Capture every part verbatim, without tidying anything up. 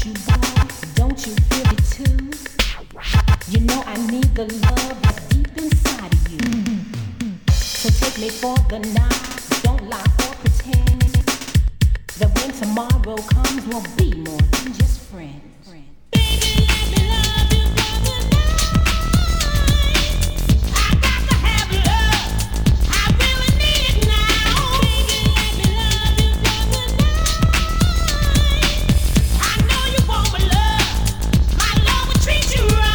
you, boy? Don't you feel it too? You know I need the love that's deep inside of you. So take me for the night. Don't lie or pretend that when tomorrow comes, we'll be more than just friends. Baby, let me love you for the night. I got to have love. I really need it now. Baby, let me love you for the night. I know you want my love. My love will treat you right.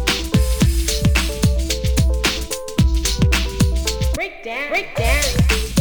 Break down. Break down.